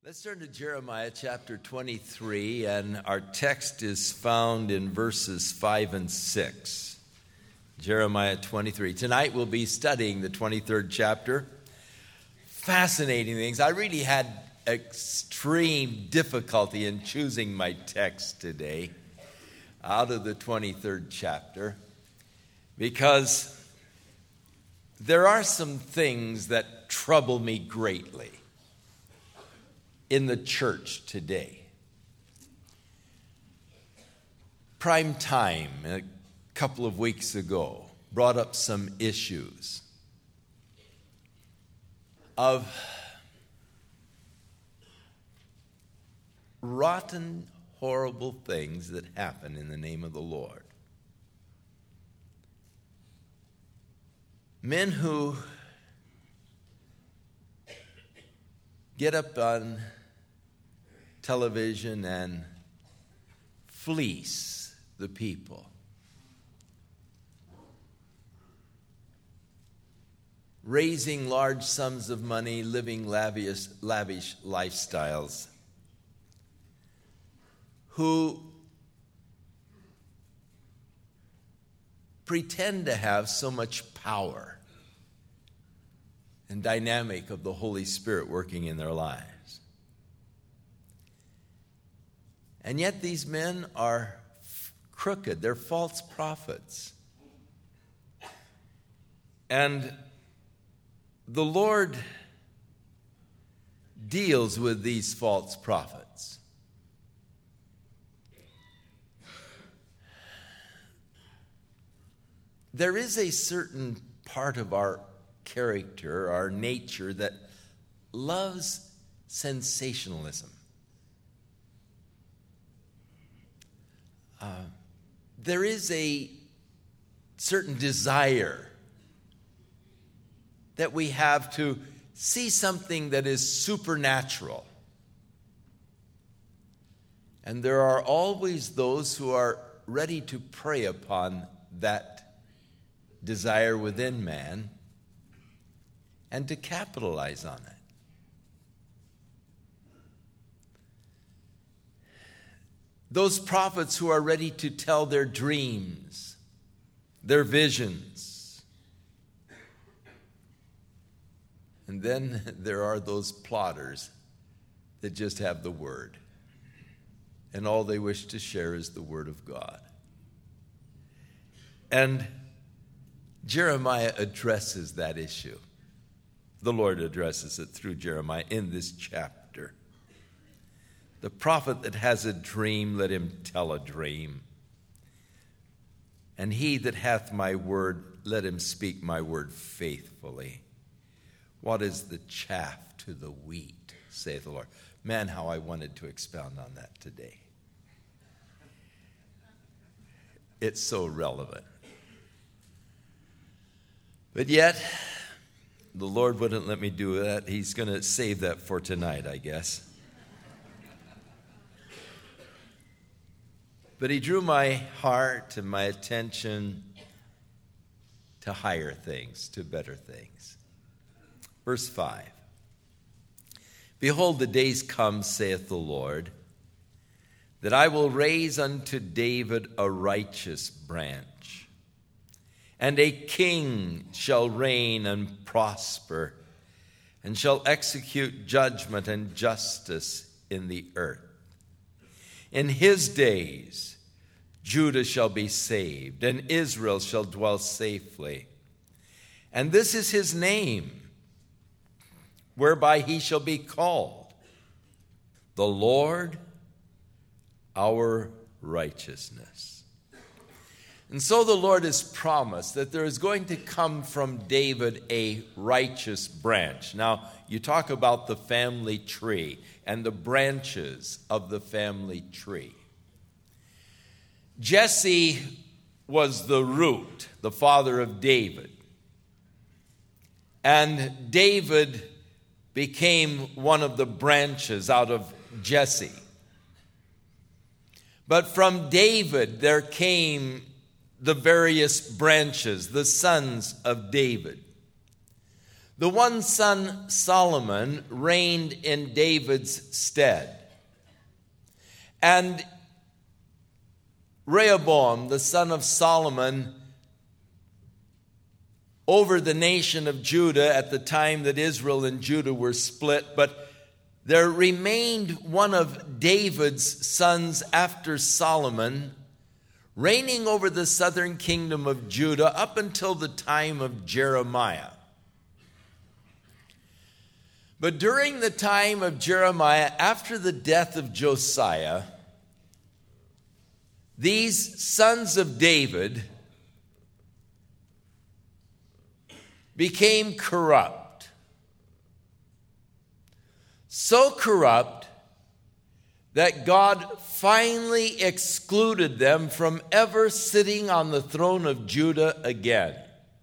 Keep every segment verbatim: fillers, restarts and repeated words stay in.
Let's turn to Jeremiah chapter twenty-three, and our text is found in verses five and six. Jeremiah twenty-three. Tonight we'll be studying the twenty-third chapter. Fascinating things. I really had extreme difficulty in choosing my text today out of the twenty-third chapter, because there are some things that trouble me greatly in the church today. Prime Time, a couple of weeks ago, brought up some issues of rotten, horrible things that happen in the name of the Lord. Men who get up on television and fleece the people. Raising large sums of money, living lavish, lavish lifestyles. Who pretend to have so much power and dynamic of the Holy Spirit working in their lives. And yet these men are crooked. They're false prophets. And the Lord deals with these false prophets. There is a certain part of our character, our nature, that loves sensationalism. Uh, there is a certain desire that we have to see something that is supernatural. And there are always those who are ready to prey upon that desire within man and to capitalize on it. Those prophets who are ready to tell their dreams, their visions. And then there are those plotters that just have the word. And all they wish to share is the word of God. And Jeremiah addresses that issue. The Lord addresses it through Jeremiah in this chapter. The prophet that has a dream, let him tell a dream. And he that hath my word, let him speak my word faithfully. What is the chaff to the wheat, saith the Lord? Man, how I wanted to expound on that today. It's so relevant. But yet, the Lord wouldn't let me do that. He's going to save that for tonight, I guess. But he drew my heart and my attention to higher things, to better things. Verse five. Behold, the days come, saith the Lord, that I will raise unto David a righteous branch, and a king shall reign and prosper, and shall execute judgment and justice in the earth. In his days, Judah shall be saved, and Israel shall dwell safely. And this is his name, whereby he shall be called, the Lord our righteousness. And so the Lord has promised that there is going to come from David a righteous branch. Now, you talk about the family tree and the branches of the family tree. Jesse was the root, the father of David. And David became one of the branches out of Jesse. But from David there came the various branches, the sons of David. The one son, Solomon, reigned in David's stead. And Rehoboam, the son of Solomon, over the nation of Judah at the time that Israel and Judah were split. But there remained one of David's sons after Solomon, reigning over the southern kingdom of Judah up until the time of Jeremiah. But during the time of Jeremiah, after the death of Josiah, these sons of David became corrupt. So corrupt that God finally excluded them from ever sitting on the throne of Judah again.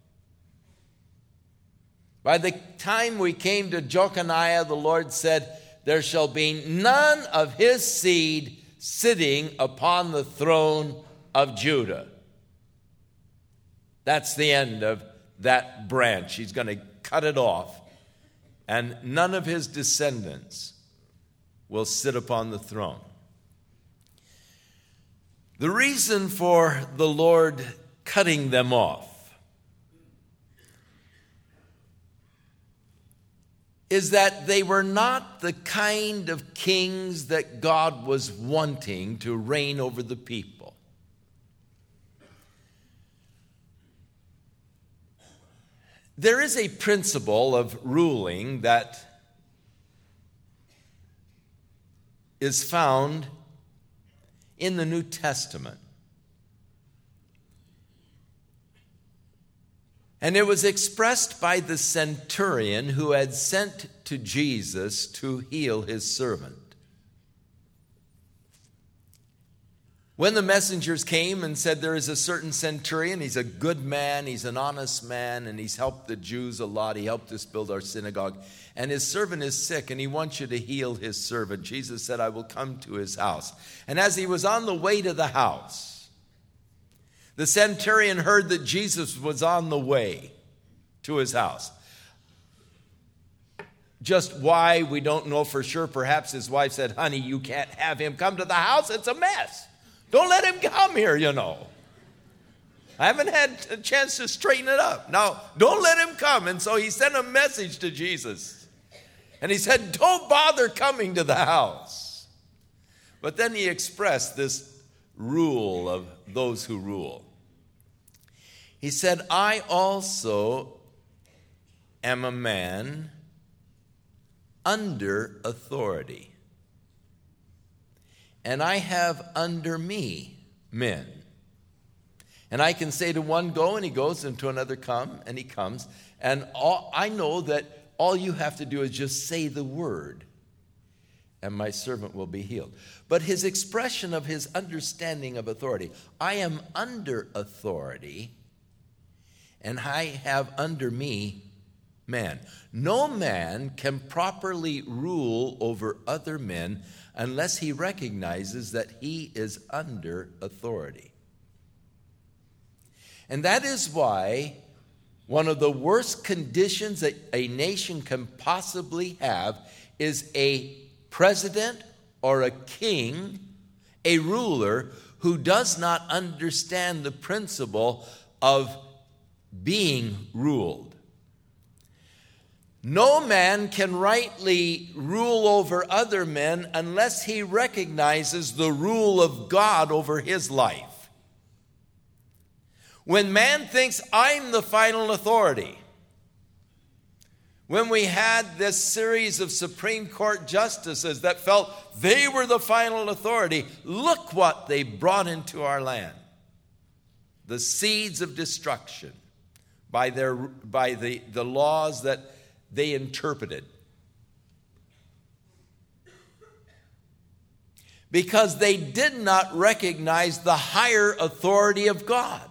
By the time we came to Jeconiah, the Lord said, "There shall be none of his seed sitting upon the throne of Judah." That's the end of that branch. He's going to cut it off, and none of his descendants will sit upon the throne. The reason for the Lord cutting them off is that they were not the kind of kings that God was wanting to reign over the people. There is a principle of ruling that is found in the New Testament. And it was expressed by the centurion who had sent to Jesus to heal his servant. When the messengers came and said, "There is a certain centurion, he's a good man, he's an honest man, and he's helped the Jews a lot, he helped us build our synagogue, and his servant is sick, and he wants you to heal his servant," Jesus said, "I will come to his house." And as he was on the way to the house, the centurion heard that Jesus was on the way to his house. Just why, we don't know for sure. Perhaps his wife said, "Honey, you can't have him come to the house. It's a mess. Don't let him come here, you know. I haven't had a chance to straighten it up. Now, don't let him come." And so he sent a message to Jesus. And he said, "Don't bother coming to the house." But then he expressed this rule of those who rule. He said, "I also am a man under authority, and I have under me men. And I can say to one, 'Go,' and he goes, and to another, 'Come,' and he comes. And all, I know that all you have to do is just say the word, and my servant will be healed." But his expression of his understanding of authority, I am under authority, and I have under me man. No man can properly rule over other men unless he recognizes that he is under authority. And that is why one of the worst conditions that a nation can possibly have is a president or a king, a ruler, who does not understand the principle of being ruled. No man can rightly rule over other men unless he recognizes the rule of God over his life. When man thinks, "I'm the final authority," when we had this series of Supreme Court justices that felt they were the final authority, look what they brought into our land. The seeds of destruction by their by the, the laws that they interpreted. Because they did not recognize the higher authority of God.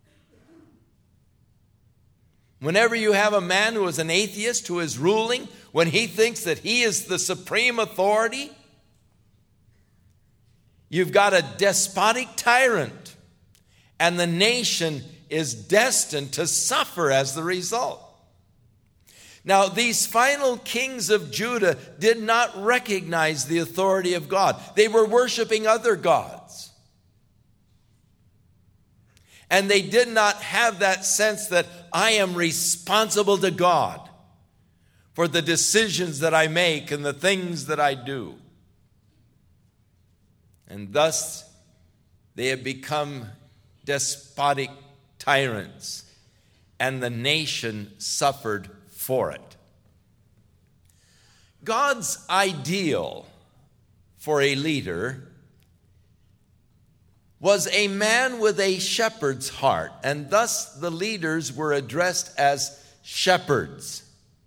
Whenever you have a man who is an atheist who is ruling, when he thinks that he is the supreme authority, you've got a despotic tyrant, and the nation is destined to suffer as the result. Now, these final kings of Judah did not recognize the authority of God. They were worshiping other gods. And they did not have that sense that I am responsible to God for the decisions that I make and the things that I do. And thus, they have become despotic tyrants, and the nation suffered for it. God's ideal for a leader was a man with a shepherd's heart, and thus the leaders were addressed as shepherds.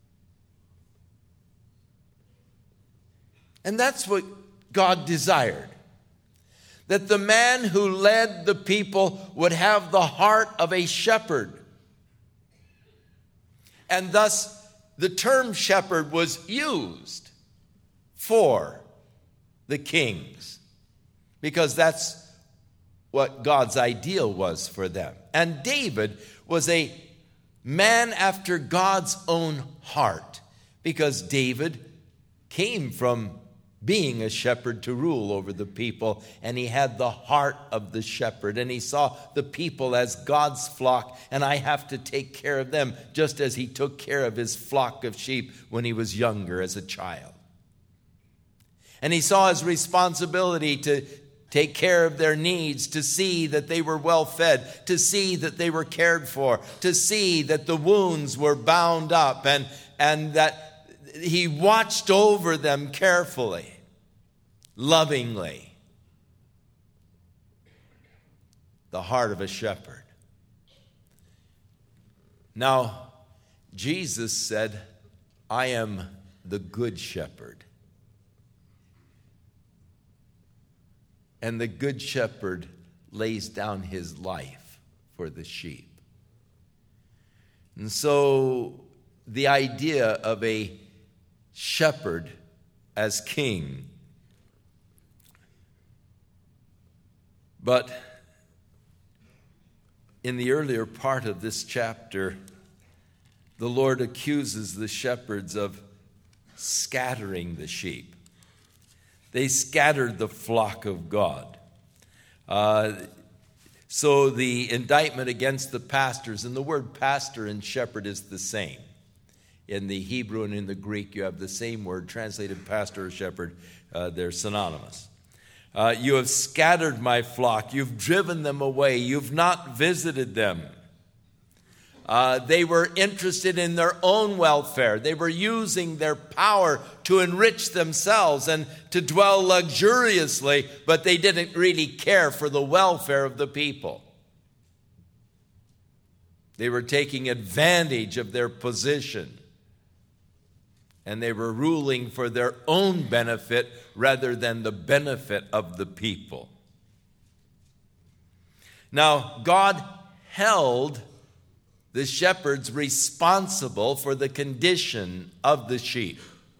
And that's what God desired, that the man who led the people would have the heart of a shepherd. And thus the term shepherd was used for the kings, because that's what God's ideal was for them. And David was a man after God's own heart, because David came from being a shepherd to rule over the people, and he had the heart of the shepherd, and he saw the people as God's flock, and I have to take care of them just as he took care of his flock of sheep when he was younger as a child. And he saw his responsibility to take care of their needs, to see that they were well fed, to see that they were cared for, to see that the wounds were bound up, and, and that he watched over them carefully, lovingly. The heart of a shepherd. Now, Jesus said, I am the good shepherd. And the good shepherd lays down his life for the sheep. And so the idea of a shepherd as king, but in the earlier part of this chapter, the Lord accuses the shepherds of scattering the sheep. They scattered the flock of God. Uh, so the indictment against the pastors, and the word pastor and shepherd is the same. In the Hebrew and in the Greek, you have the same word, translated pastor or shepherd. Uh, they're synonymous. Uh, you have scattered my flock. You've driven them away. You've not visited them. Uh, they were interested in their own welfare. They were using their power to enrich themselves and to dwell luxuriously, but they didn't really care for the welfare of the people. They were taking advantage of their position, and they were ruling for their own benefit rather than the benefit of the people. Now, God held the shepherds responsible for the condition of the sheep.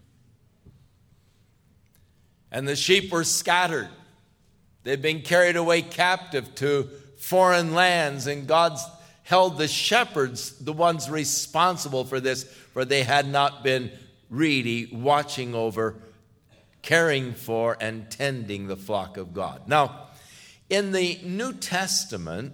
And the sheep were scattered. They'd been carried away captive to foreign lands, and God held the shepherds, the ones responsible for this, for they had not been really watching over, caring for, and tending the flock of God. Now, in the New Testament,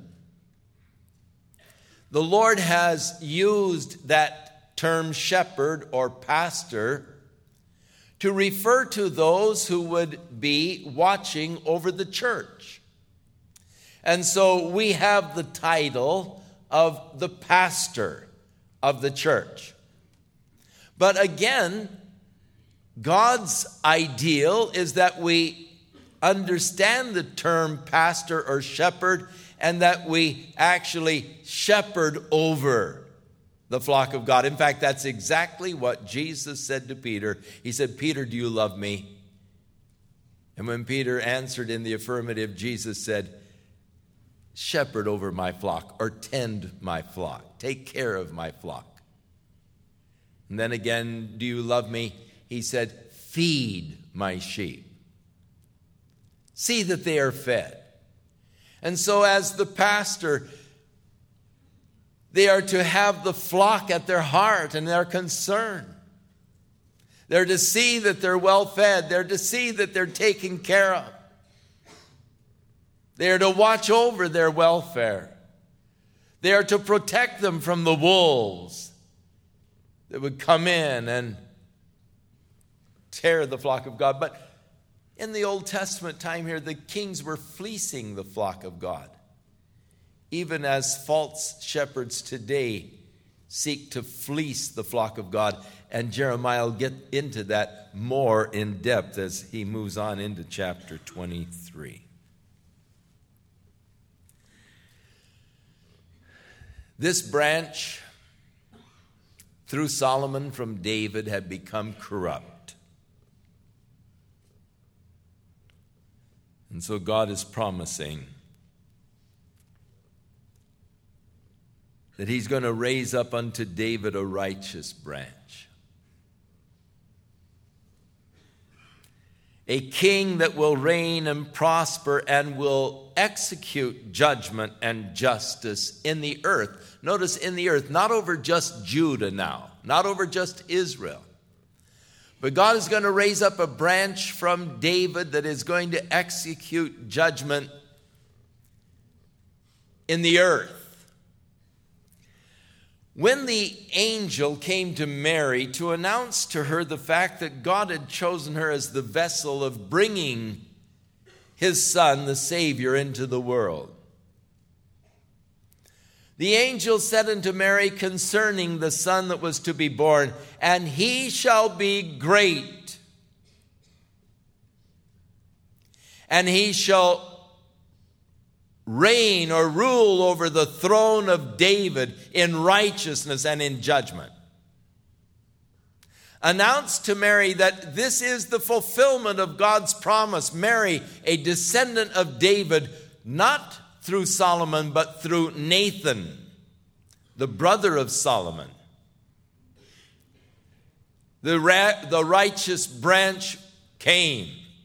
the Lord has used that term shepherd or pastor to refer to those who would be watching over the church. And so we have the title of the pastor of the church. But again, God's ideal is that we understand the term pastor or shepherd, and that we actually shepherd over the flock of God. In fact, that's exactly what Jesus said to Peter. He said, Peter, do you love me? And when Peter answered in the affirmative, Jesus said, shepherd over my flock, or tend my flock. Take care of my flock. And then again, do you love me? He said, feed my sheep. See that they are fed. And so as the pastor They are to have the flock at their heart and their concern. They're to see that they're well fed. They're to see that they're taken care of. They are to watch over their welfare. They are to protect them from the wolves that would come in and tear the flock of God. But in the Old Testament time here, the kings were fleecing the flock of God, even as false shepherds today seek to fleece the flock of God. And Jeremiah will get into that more in depth as he moves on into chapter twenty-three. This branch, through Solomon from David, had become corrupt. And so God is promising that he's going to raise up unto David a righteous branch. A king that will reign and prosper and will execute judgment and justice in the earth. Notice in the earth, not over just Judah now, not over just Israel. But God is going to raise up a branch from David that is going to execute judgment in the earth. When the angel came to Mary to announce to her the fact that God had chosen her as the vessel of bringing his son, the Savior, into the world, the angel said unto Mary concerning the son that was to be born, and he shall be great, and he shall reign or rule over the throne of David in righteousness and in judgment. Announce to Mary that this is the fulfillment of God's promise. Mary, a descendant of David, not through Solomon, but through Nathan, the brother of Solomon. The, ra- the righteous branch came.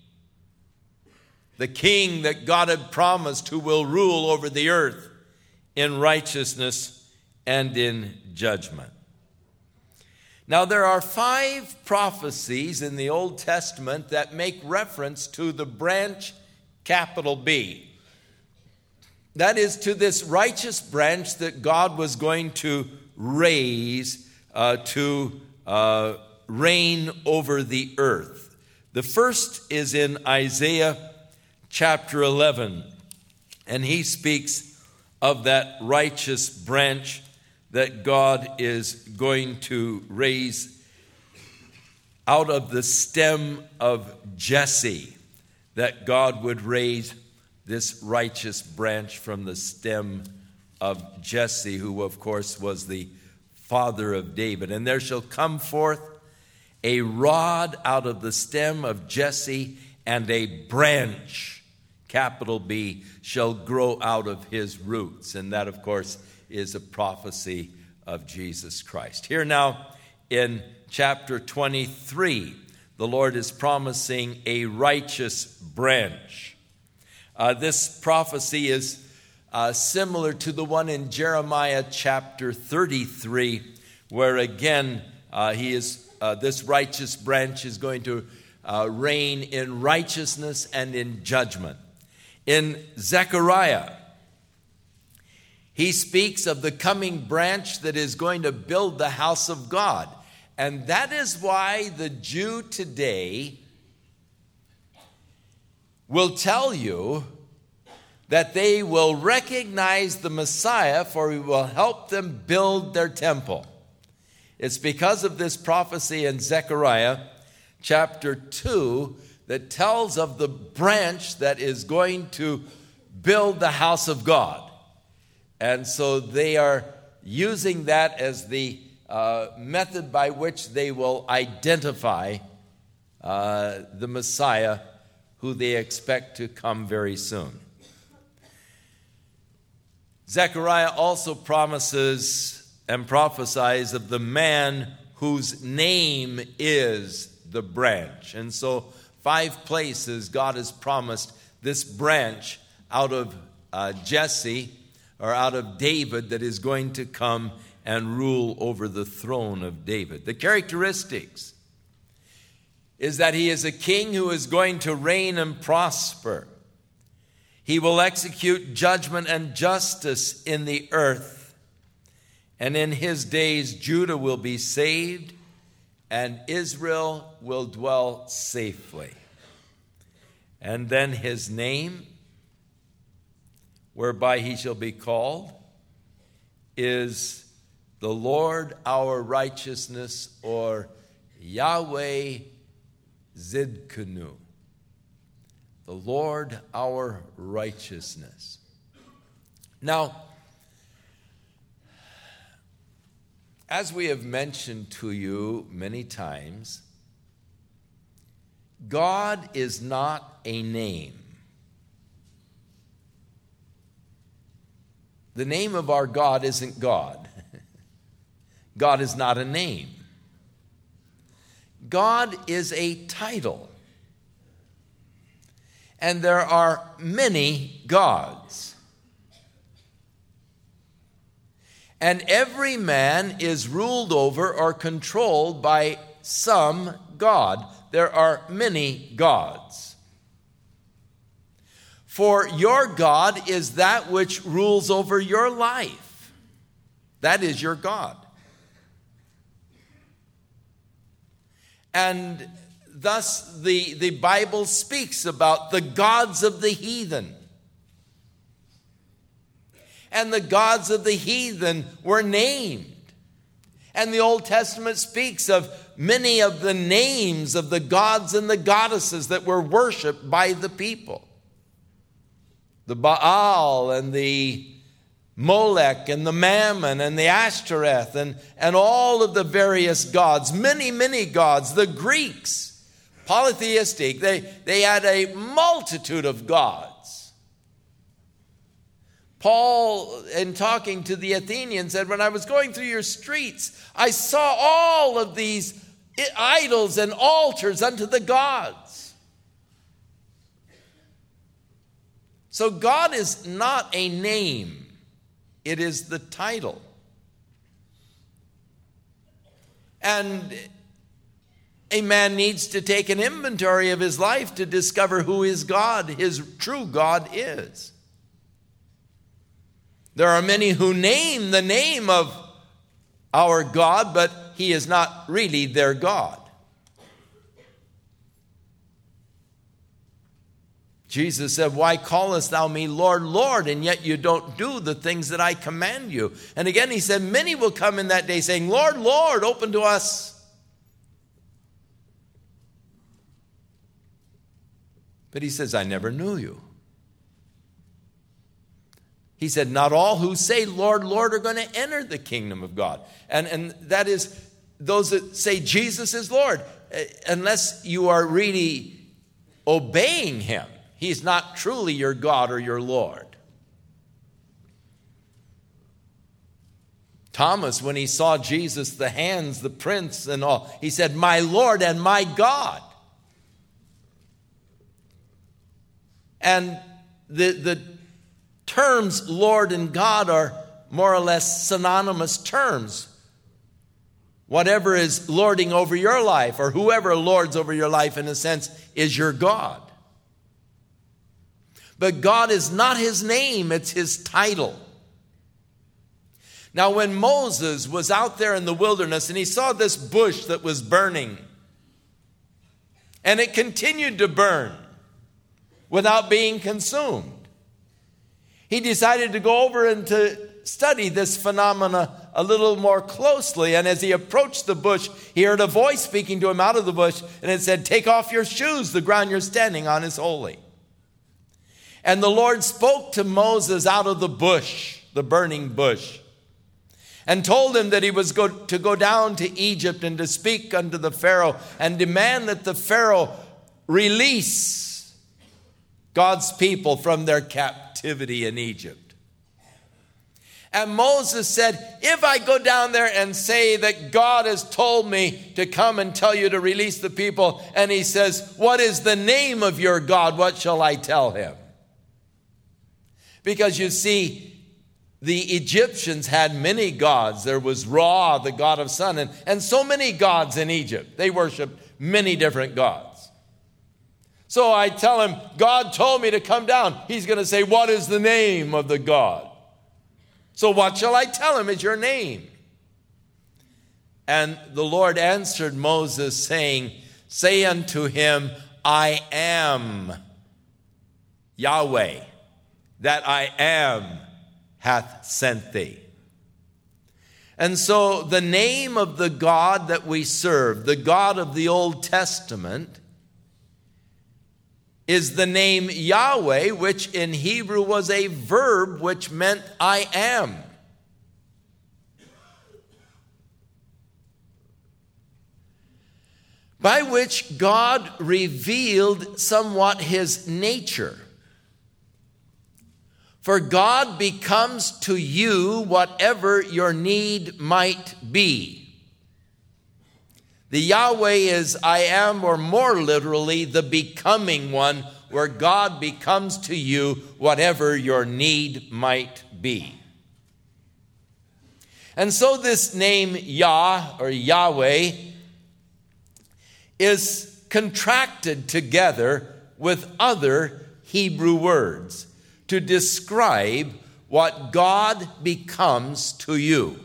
The king that God had promised, who will rule over the earth in righteousness and in judgment. Now, there are five prophecies in the Old Testament that make reference to the branch, capital B. That is, to this righteous branch that God was going to raise uh, to uh, reign over the earth. The first is in Isaiah chapter eleven, and he speaks of that righteous branch that God is going to raise out of the stem of Jesse, that God would raise this righteous branch from the stem of Jesse, who of course was the father of David. And there shall come forth a rod out of the stem of Jesse, and a branch, capital B, shall grow out of his roots. And that, of course, is a prophecy of Jesus Christ. Here now in chapter twenty-three, the Lord is promising a righteous branch. Uh, this prophecy is uh, similar to the one in Jeremiah chapter thirty-three, where again uh, he is uh, this righteous branch is going to uh, reign in righteousness and in judgment. In Zechariah, he speaks of the coming branch that is going to build the house of God. And that is why the Jew today will tell you that they will recognize the Messiah, for he will help them build their temple. It's because of this prophecy in Zechariah chapter two that tells of the branch that is going to build the house of God. And so they are using that as the uh, method by which they will identify uh, the Messiah, who they expect to come very soon. Zechariah also promises and prophesies of the man whose name is the branch. And so five places God has promised this branch out of uh, Jesse, or out of David, that is going to come and rule over the throne of David. The characteristics is that he is a king who is going to reign and prosper. He will execute judgment and justice in the earth. And in his days, Judah will be saved and Israel will dwell safely. And then his name, whereby he shall be called, is the Lord our righteousness, or Yahweh Zidkenu. The Lord our righteousness. Now, as we have mentioned to you many times, God is not a name. The name of our God isn't God. God is not a name. God is a title. And there are many gods. And every man is ruled over or controlled by some God. There are many gods. For your God is that which rules over your life. That is your God. And thus the, the Bible speaks about the gods of the heathen. And the gods of the heathen were named. And the Old Testament speaks of many of the names of the gods and the goddesses that were worshipped by the people. The Baal and the Molech and the Mammon and the Ashtoreth and, and all of the various gods, many, many gods. The Greeks, polytheistic, they, they had a multitude of gods. Paul, in talking to the Athenians, said, when I was going through your streets, I saw all of these idols and altars unto the gods. So God is not a name. It is the title. And a man needs to take an inventory of his life to discover who his God, his true God, is. There are many who name the name of our God, but he is not really their God. Jesus said, why callest thou me Lord, Lord, and yet you don't do the things that I command you? And again he said, many will come in that day saying, Lord, Lord, open to us. But he says, I never knew you. He said, not all who say, Lord, Lord, are going to enter the kingdom of God. And, and that is those that say Jesus is Lord. Unless you are really obeying him, he's not truly your God or your Lord. Thomas, when he saw Jesus, the hands, the prints and all, he said, my Lord and my God. And the, the terms Lord and God are more or less synonymous terms. Whatever is lording over your life, or whoever lords over your life in a sense, is your God. But God is not his name, it's his title. Now when Moses was out there in the wilderness and he saw this bush that was burning, and it continued to burn without being consumed, he decided to go over and to study this phenomena a little more closely. And as he approached the bush, he heard a voice speaking to him out of the bush, and it said, take off your shoes, the ground you're standing on is holy. And the Lord spoke to Moses out of the bush, the burning bush, and told him that he was go- to go down to Egypt and to speak unto the Pharaoh and demand that the Pharaoh release God's people from their captivity in Egypt. And Moses said, if I go down there and say that God has told me to come and tell you to release the people, and he says, what is the name of your God? What shall I tell him? Because you see, the Egyptians had many gods. There was Ra, the god of sun, and, and so many gods in Egypt. They worshiped many different gods. So I tell him, God told me to come down. He's going to say, what is the name of the God? So what shall I tell him is your name? And the Lord answered Moses, saying, say unto him, I am Yahweh, that I am hath sent thee. And so the name of the God that we serve, the God of the Old Testament, is the name Yahweh, which in Hebrew was a verb which meant I am. By which God revealed somewhat his nature. For God becomes to you whatever your need might be. The Yahweh is I am, or more literally, the becoming one, where God becomes to you whatever your need might be. And so this name Yah, or Yahweh, is contracted together with other Hebrew words to describe what God becomes to you.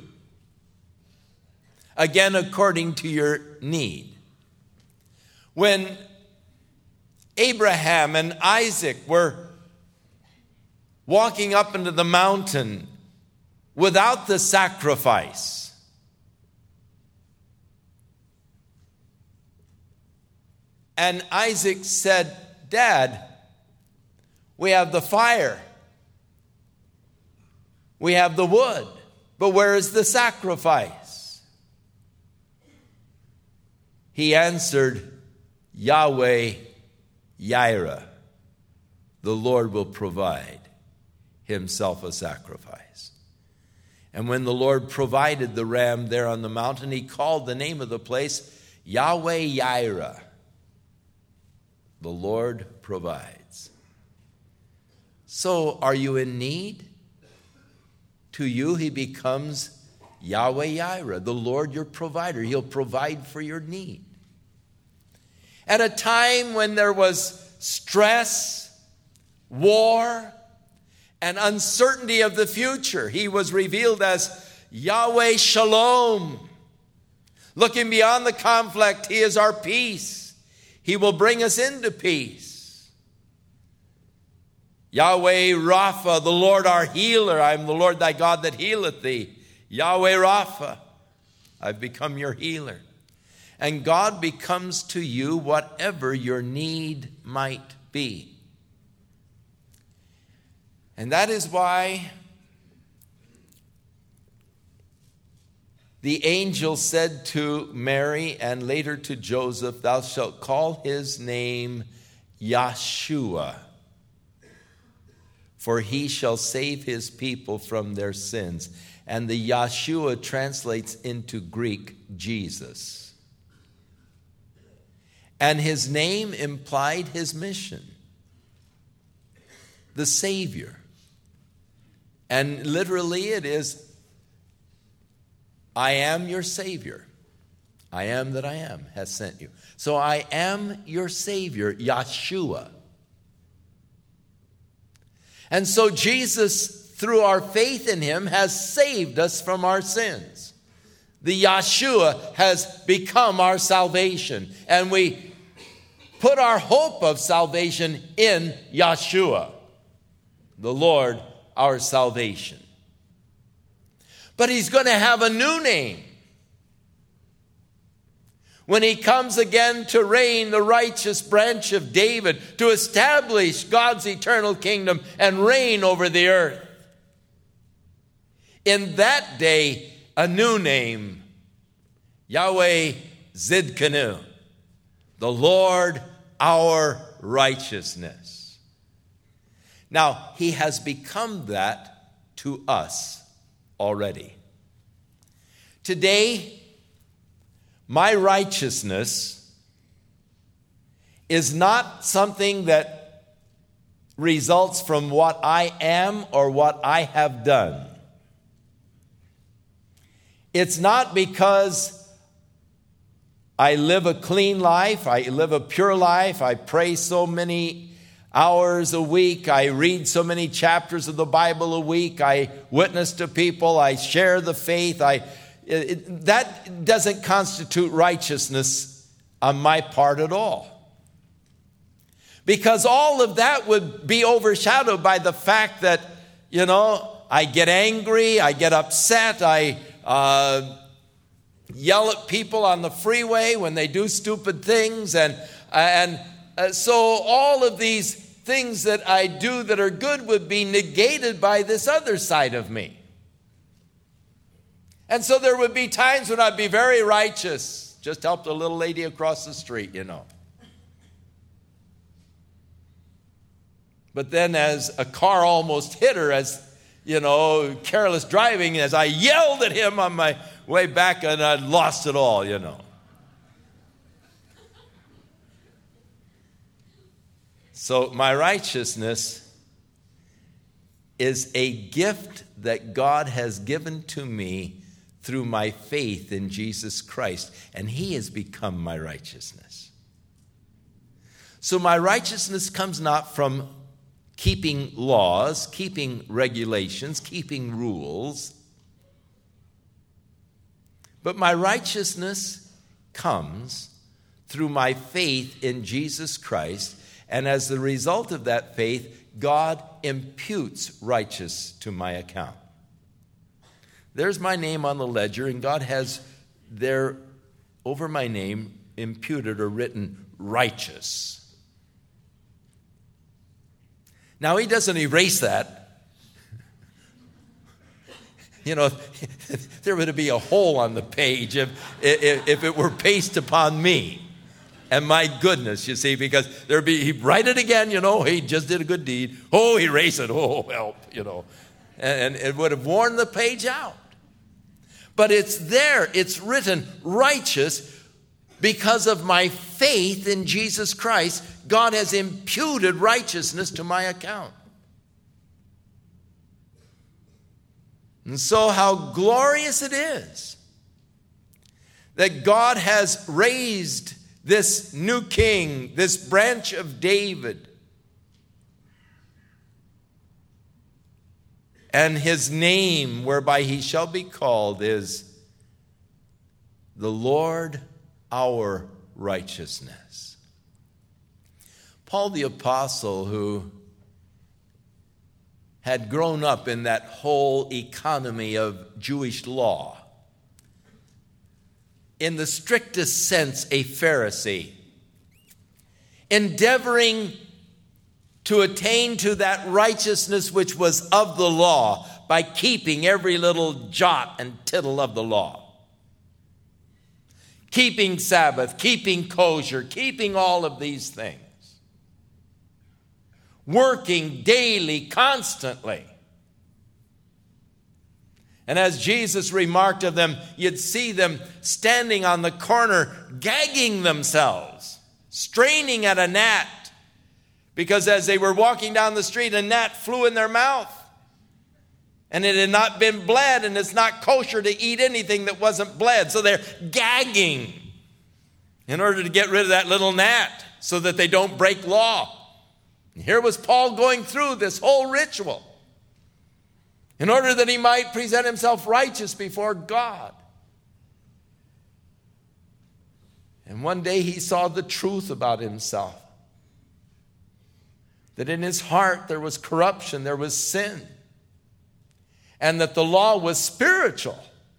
Again, according to your need. When Abraham and Isaac were walking up into the mountain without the sacrifice, and Isaac said, Dad, we have the fire. We have the wood. But where is the sacrifice? He answered, Yahweh Yireh, the Lord will provide himself a sacrifice. And when the Lord provided the ram there on the mountain, he called the name of the place Yahweh Yireh. The Lord provides. So, are you in need? To you, he becomes Yahweh Yireh, the Lord your provider. He'll provide for your need. At a time when there was stress, war, and uncertainty of the future, he was revealed as Yahweh Shalom. Looking beyond the conflict, he is our peace. He will bring us into peace. Yahweh Rapha, the Lord our healer. I am the Lord thy God that healeth thee. Yahweh Rapha, I've become your healer. And God becomes to you whatever your need might be. And that is why the angel said to Mary and later to Joseph, thou shalt call his name Yeshua, for he shall save his people from their sins. And the Yeshua translates into Greek Jesus. And his name implied his mission, the Savior. And literally it is, I am your Savior. I am that I am has sent you. So I am your Savior, Yeshua. And so Jesus, through our faith in him, has saved us from our sins. The Yeshua has become our salvation. And we put our hope of salvation in Yeshua, the Lord, our salvation. But he's going to have a new name. When he comes again to reign, the righteous branch of David, to establish God's eternal kingdom and reign over the earth. In that day, a new name, Yahweh Zidkenu, the Lord our righteousness. Now, he has become that to us already. Today, my righteousness is not something that results from what I am or what I have done. It's not because I live a clean life, I live a pure life, I pray so many hours a week, I read so many chapters of the Bible a week, I witness to people, I share the faith. I it, that doesn't constitute righteousness on my part at all. Because all of that would be overshadowed by the fact that, you know, I get angry, I get upset, I uh, yell at people on the freeway when they do stupid things. And, and uh, so all of these things that I do that are good would be negated by this other side of me. And so there would be times when I'd be very righteous. Just helped a little lady across the street, you know. But then as a car almost hit her, as, you know, careless driving, as I yelled at him on my way back, and I lost it all, you know. So my righteousness is a gift that God has given to me through my faith in Jesus Christ, and He has become my righteousness. So my righteousness comes not from keeping laws, keeping regulations, keeping rules, but my righteousness comes through my faith in Jesus Christ, and as the result of that faith, God imputes righteousness to my account. There's my name on the ledger, and God has there over my name imputed or written righteous. Now, He doesn't erase that. You know, there would be a hole on the page if, if, if it were pasted upon me. And my goodness, you see, because there'd be, he'd write it again, you know, he just did a good deed. Oh, erase it. Oh, help, you know. And, and it would have worn the page out. But it's there, it's written righteous because of my faith in Jesus Christ. God has imputed righteousness to my account. And so how glorious it is that God has raised this new king, this branch of David. And his name whereby he shall be called is the Lord our righteousness. Paul the apostle, who had grown up in that whole economy of Jewish law, in the strictest sense a Pharisee, endeavoring to attain to that righteousness which was of the law by keeping every little jot and tittle of the law. Keeping Sabbath, keeping kosher, keeping all of these things. Working daily, constantly. And as Jesus remarked of them, you'd see them standing on the corner, gagging themselves, straining at a gnat. Because as they were walking down the street, a gnat flew in their mouth. And it had not been bled, and it's not kosher to eat anything that wasn't bled. So they're gagging in order to get rid of that little gnat so that they don't break law. And here was Paul going through this whole ritual in order that he might present himself righteous before God. And one day he saw the truth about himself. That in his heart there was corruption, there was sin. And that the law was spiritual.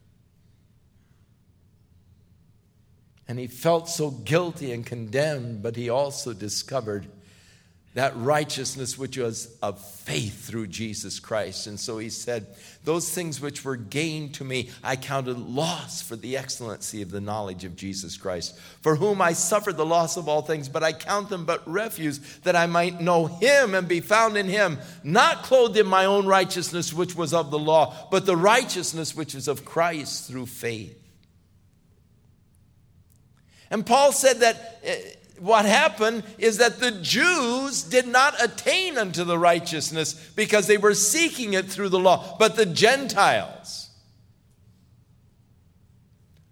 And he felt so guilty and condemned, but he also discovered that righteousness which was of faith through Jesus Christ. And so he said, those things which were gained to me, I counted loss for the excellency of the knowledge of Jesus Christ, for whom I suffered the loss of all things, but I count them but refuse, that I might know him and be found in him, not clothed in my own righteousness which was of the law, but the righteousness which is of Christ through faith. And Paul said that what happened is that the Jews did not attain unto the righteousness because they were seeking it through the law, but the Gentiles.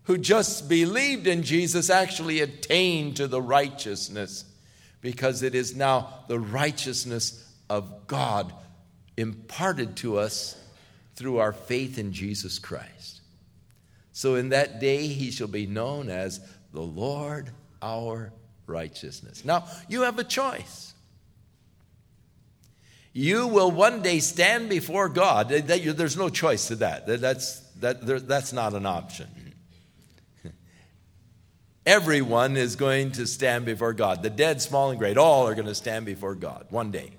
who just believed in Jesus actually attained to the righteousness, because it is now the righteousness of God imparted to us through our faith in Jesus Christ. So in that day he shall be known as the Lord our righteousness. Now, you have a choice. You will one day stand before God. There's no choice to that. That's, that, that's not an option. Everyone is going to stand before God. The dead, small and great, all are going to stand before God one day.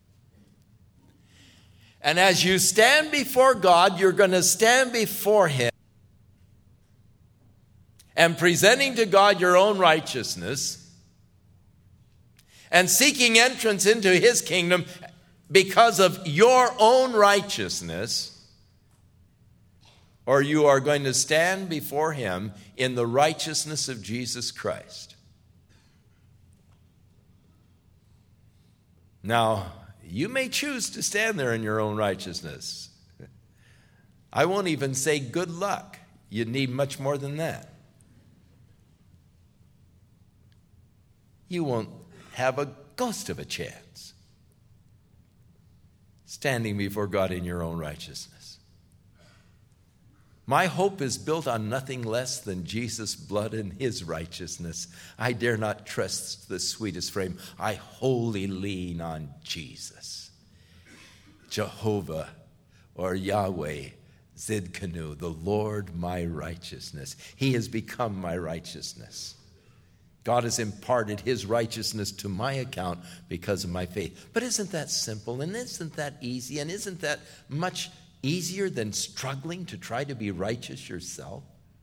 And as you stand before God, you're going to stand before him and presenting to God your own righteousness and seeking entrance into his kingdom because of your own righteousness, or you are going to stand before him in the righteousness of Jesus Christ. Now, you may choose to stand there in your own righteousness. I won't even say good luck. You need much more than that. You won't have a ghost of a chance standing before God in your own righteousness. My hope is built on nothing less than Jesus' blood and his righteousness. I dare not trust the sweetest frame. I wholly lean on Jesus. Jehovah or Yahweh Zidkenu, the Lord my righteousness. He has become my righteousness. God has imparted his righteousness to my account because of my faith. But isn't that simple, and isn't that easy, and isn't that much easier than struggling to try to be righteous yourself?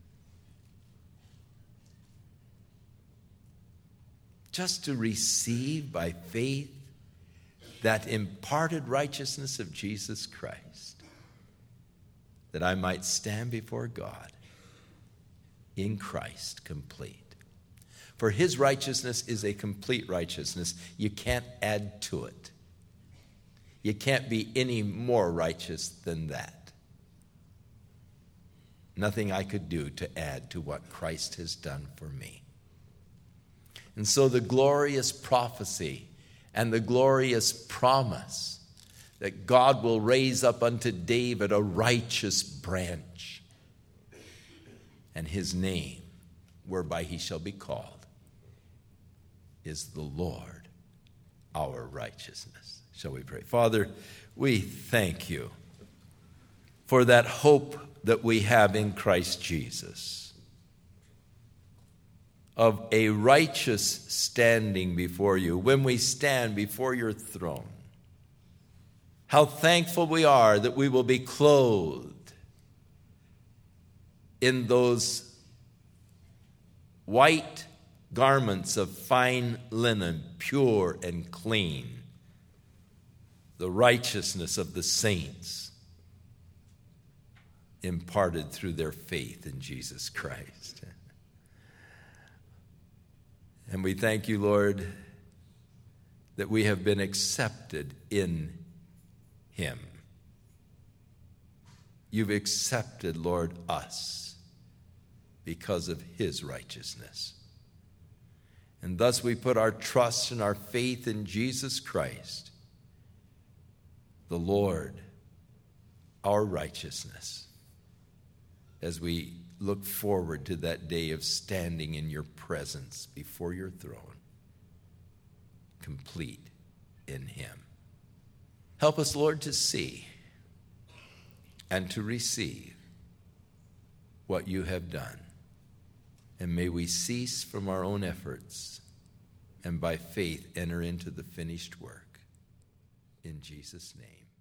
Just to receive by faith that imparted righteousness of Jesus Christ, that I might stand before God in Christ complete. For his righteousness is a complete righteousness. You can't add to it. You can't be any more righteous than that. Nothing I could do to add to what Christ has done for me. And so the glorious prophecy and the glorious promise that God will raise up unto David a righteous branch, and his name, whereby he shall be called, is the Lord our righteousness. Shall we pray? Father, we thank you for that hope that we have in Christ Jesus, of a righteous standing before you when we stand before your throne. How thankful we are that we will be clothed in those white garments of fine linen, pure and clean, the righteousness of the saints imparted through their faith in Jesus Christ. And we thank you, Lord, that we have been accepted in him. You've accepted, Lord, us because of his righteousness. And thus we put our trust and our faith in Jesus Christ, the Lord, our righteousness, as we look forward to that day of standing in your presence before your throne, complete in him. Help us, Lord, to see and to receive what you have done. And may we cease from our own efforts and by faith enter into the finished work. In Jesus' name.